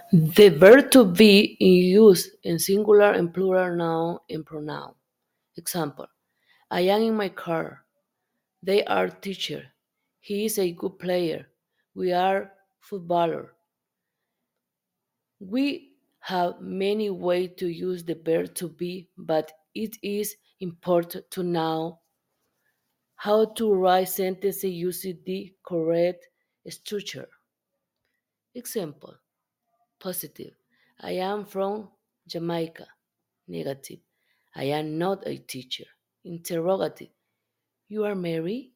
The verb to be is used in singular and plural noun and pronoun. Example: I am in my car. They are teacher. He is a good player. We are footballer. We have many ways to use the verb to be, but it is important to know how to write sentences using the correct structure. Example: positive. I am from Jamaica. Negative. I am not a teacher. Interrogative. You are married?